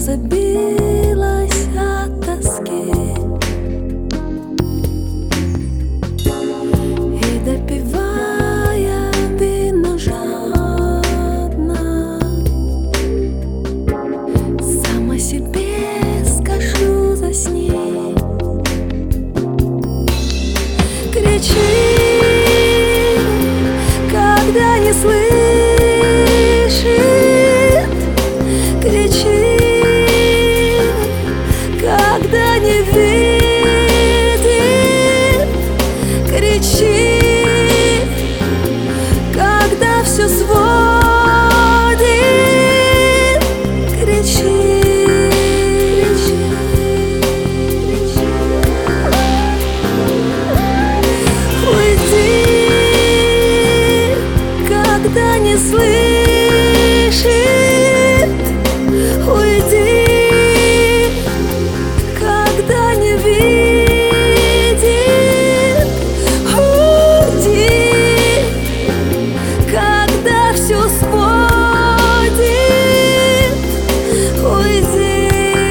забилась от тоски и, допивая вино жадно, сама себе скажу: засни. Кричи, когда не слышит, кричи, когда не видит, кричи, когда все сводит, кричи. Когда не слышит, уйди. Когда не видит, уйди. Когда все сводит, уйди.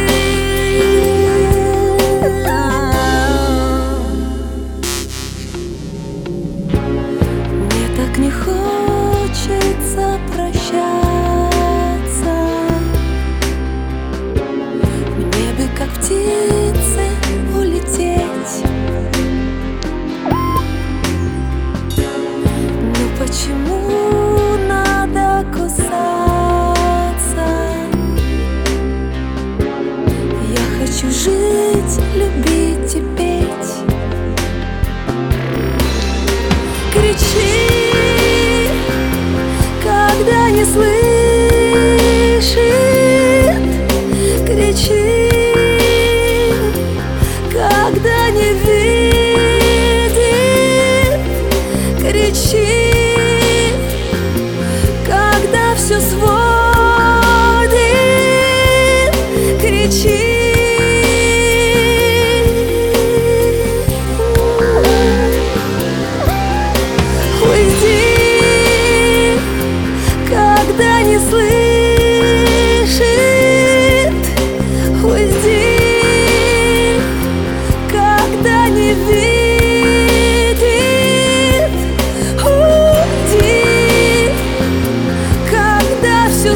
Мне так не хочется прощаться. Мне бы, как птице, улететь. Но почему надо кусаться? Я хочу жить, любить и петь. Кричи, когда не слышит, кричи, когда не видит, кричи, когда все сводит, кричи. Когда не слышит, уйди. Когда не видит, уйди. Когда все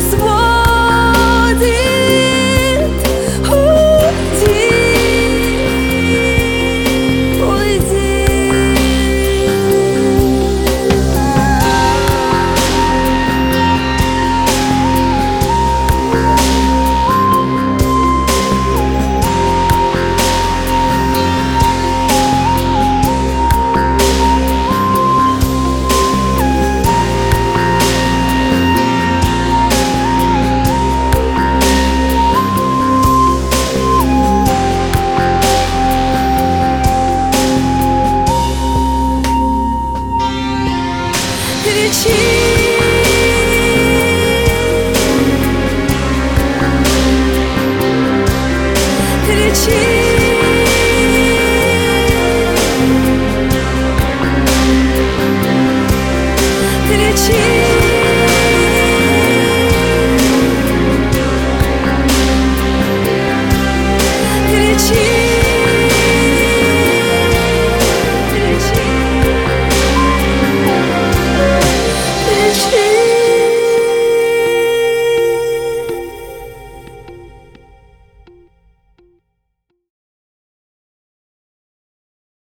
сводит, уйди. Уйди. Кричи, кричи, кричи.